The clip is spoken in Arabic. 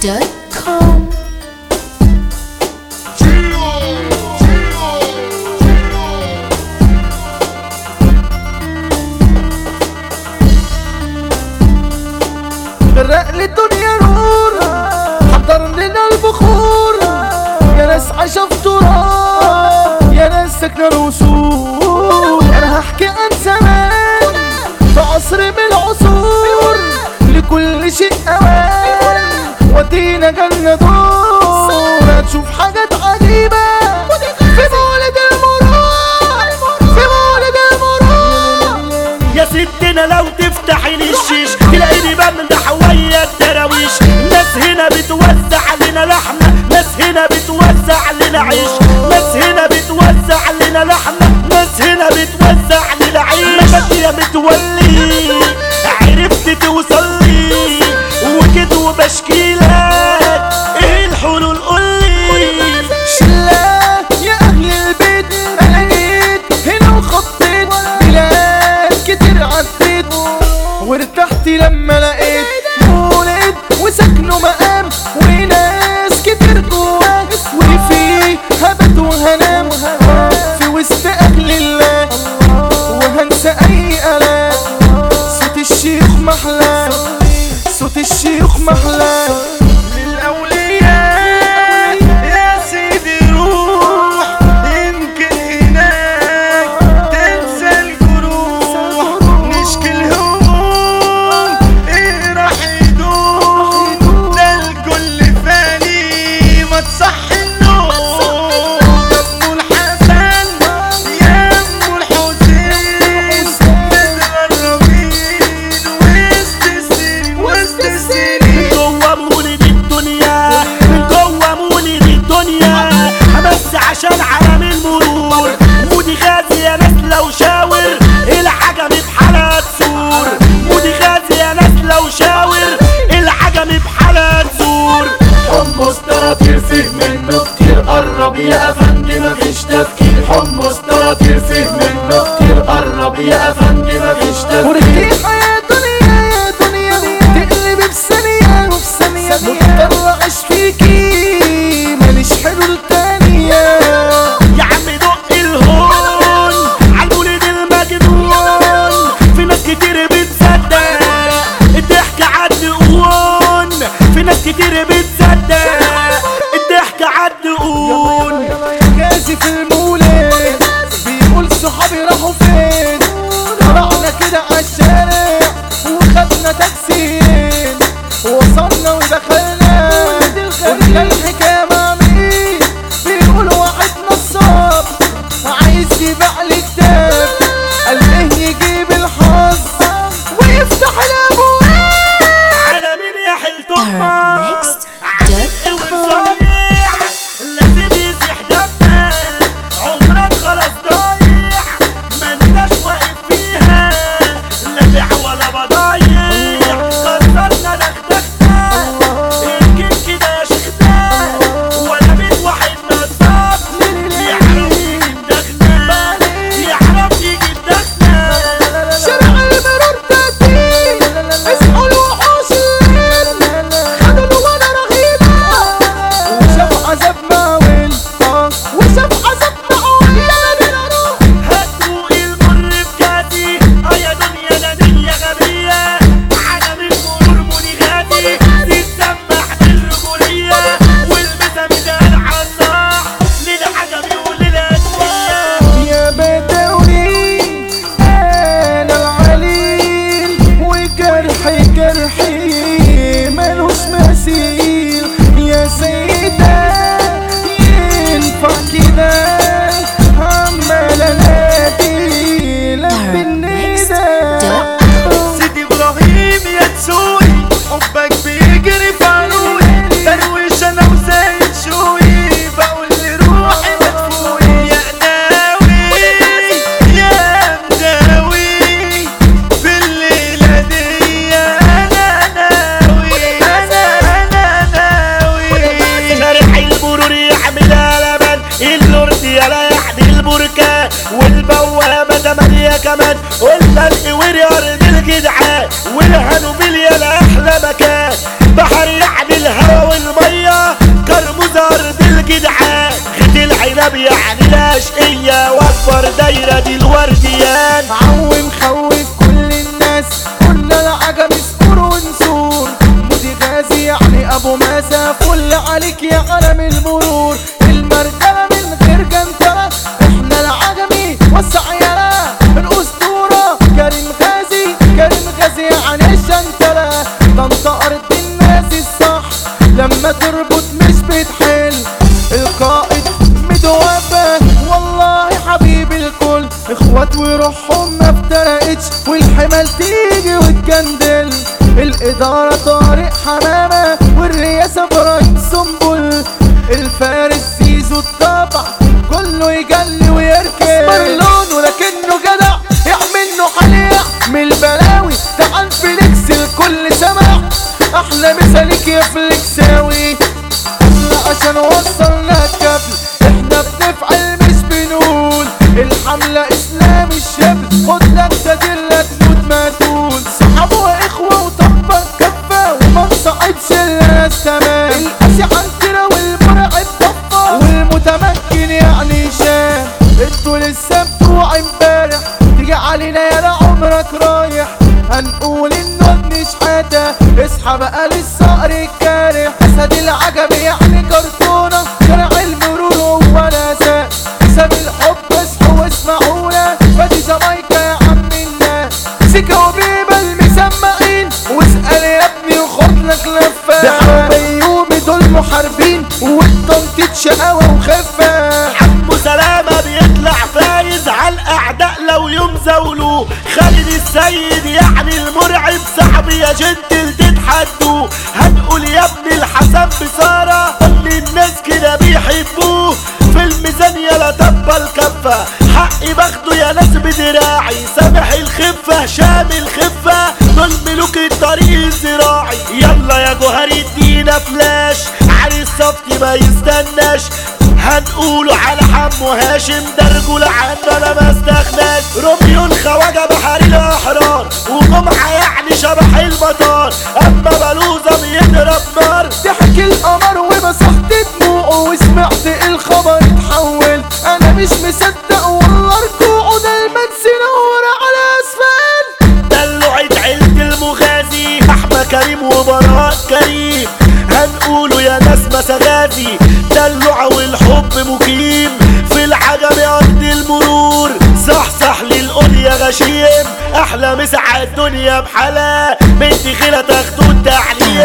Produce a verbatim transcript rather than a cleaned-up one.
دوت كوم. غرق لي الدنيا نور، حضر لنا البخور، يا ناس عايشة في تراب، يا ناس ساكنة الوصول. انا هحكي عن زمان في عصر من العصور، لكل شيء اوان ودينا جنة دور. هتشوف حاجات عجيبة في مولد المراد، في مولد المراد. يا ستنا لو تفتحي لي الشيش تلاقيني بمدح ويا الدراويش. ناس هنا بتوزع لنا لحمة، ناس هنا بتوزع لنا عيش، ناس هنا بتوزع لنا لحمة، ناس هنا بتوزع لنا عيش. يا متولي عرفت توصلي وكده وبشكيلك ايه الحلول قولي. شلا يا اهل البيت، انا جيت هنا وخطيت بلاد كتير عديت، وارتحت لما لقيت مولد وسكنه مقام وناس كتير جواه، وفيه هبت وهنام في وسط اهل الله، وهنسى اي آلام. صوت الشيخ محلى، صوت الشيخ محلى. للأولياء يا سيدي روح، يمكن هناك تنسى الجروح، نشكي الهموم ايه راح يدوم، ده الكل فاني ما تصحي النوم. ابو الحسن يا ام الحسين متغربين وسط السنين، وسط السنين جوا مولد الدنيا، جوا مولد الدنيا. بس عشان عالم المرور مودي غازي يا ناس لو شاور العجم بحالة تزور، مودي غازي يا ناس لو شاور العجم بحالة تزور. حمص طراطير فيه منه كتير، قرب يا افندي مفيش تفكير. حمص طراطير فيه منه كتير، قرب يا افندي مفيش تفكير. وريحة يا دنيا يا دنيا تقلبي بثانية وفي ثانية، مضطر اعيش فيكي ماليش حلول تانية. يا عم دق الهون عالمولد المجنون، في ناس كتير بتصدق الضحك عالدقون، في ناس كتير بتصدق الضحك عالدقون. جازي في المولد بيقول صحابي راحوا فين، طلعنا كده عالشارع وخدنا تاكسيين، وصلنا ودخلنا قلنا الحكاية مع مين، بيقول واحد نصاب عايز يبيع لي كتاب، قال ايه يجيب الحظ ويفتح الابواب. على مين يا حلتوما Next دوت كوم. لازم يزيح دمنا، عمرك خلاص ضايع مالناش واقف فيها، لا بيع ولا بضايع. خسرنا دغدغنا يمكن كده يا شيخنا، ولا بيت واحد نصاب يعرف يجيب دغنا، يعرف يجيب دغنا. شارع المرور تاتين اسمه الوحوش الليل، خدوا الوانا رغيبة وشاف عذاب معول، اه وشاف عذاب معول. يلا بينا نروح هاتوا المر بكاسي اه يا دنيا ده دنيا غبية، عالم المرور مودي غازي تتسمح بالرجولية، والمسا ميدان عالصاح للعجمي وللأدوية. يا بدوي انا العليل، وجرحي جرحي ملوش مثيل، يا سيدة ينفع كده عمال انادي لك بالندى. سيدي ابراهيم يا تسوي حبك بيجري في عروقي، درويش انا وزايد شوي بقول لروحي مدفوي. يا ناوي يا مداوي بالليلة دي انا ناوي، انا انا ناوي. شارع المرور يعملها لبن، اللورد يلا يحمي البركة، والبوابة تمانية كمان، قلنا القوير يا ارض الجدعان، والهنوبيل يلا احلى مكان، بحر يعني الهوا منور دايرة دي الورديان. عوم خوف كل الناس قلنا العجم سكور ونسور. مودي غازي يعني ابو ماسة فل عليك يا علم المرور. المرجلة من غير جنتلة احنا العجمي وسع يلا الاسطورة. كريم غازي كريم غازي يعني الشنتلة. ده انت ارض الناس الصح لما تربط مش بتحل. القائد مدوبة والله حبيب الكل. اخوات وروحهم ما افترقتش والحمال تيجي وتجندل. الادارة طارق حمامة والرئاسة ابراهيم سنبل. الفارس زيزو الطبع كله يجلي ويركب. اسمر لونه لكنه جدع يعمل له حليع من البلاوي. تعال فليكس الكل سمع احلى مثالك يا فليكساوي. لا عشان وصلنا الكفل احنا بنفعل مش بنقول. الحملة اسلام الشبل خد لك سدلة تموت ما تقول. صحابه واخوة وطبق كفة وما نصعبش الناس تمام. القاسي عندنا والمرعب طفة والمتمكن يعني شام. انتوا لسه بتوع امبارح تيجي علينا يا عمرك رايح. هنقول انه ابن شحاتة اصحى بقى للصقر الكارح. اسد العجب يعني كرتونة شارع المرور هو الاساس. ساب الحب اصحوا واسمعونا فادي جامايكا يا عم الناس. سيكا وبيبة المسمعين واسأل يا ابني وخد لك لفة. ده حبيومي دول محاربين والتنطيط شقاوة وخفة. عمو سلامة بيطلع فايز على الاعداء لو يوم زولوه. خالد السيد يعني المرعب صاحبي يا جنتل تتحدوا. هنقول يا ابن الحسن بصارة اللي الناس كده بيحبوه. في الميزان يلا طب الكفة حقي باخده يا ناس بدراعي. سامح الخفة هشام الخفة دول ملوك الطريق الزراعي. يلا يا جوهر ادينا فلاش علي الصفتي ما يستناش. هنقوله على حمو هاشم ده رجولة عنه انا ما استغناش. روميو الخواجة بحر الاحرار وجمعة يعني شبح المطار. اما بلوزة بيضرب نار. ضحك القمر ومسحت دموعه وسمعت الخبر اتحول. انا مش مصدق والله ركوعه ده المنس نور على اسفل. دلوعة عيلة المغازي احمد كريم وبراء كريم. هنقوله يا ناس مسغازي دلوعة والحب مقيم. في العجم ارض المرور صح صح للقول يا غشيم. احلى مسا الدنيا بحلا بنت خيلة تاخدوا التعليم.